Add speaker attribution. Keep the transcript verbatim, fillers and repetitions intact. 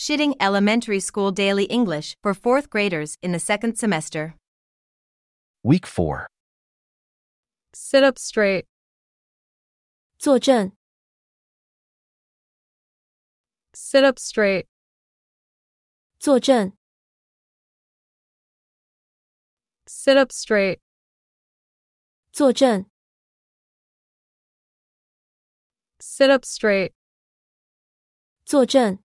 Speaker 1: Shitting Elementary School Daily English for fourth graders in the second semester.
Speaker 2: Week four.
Speaker 3: Sit up straight.
Speaker 4: 坐正
Speaker 3: Sit up straight.
Speaker 4: 坐正
Speaker 3: Sit up straight.
Speaker 4: 坐正
Speaker 3: Sit up straight.
Speaker 4: 坐正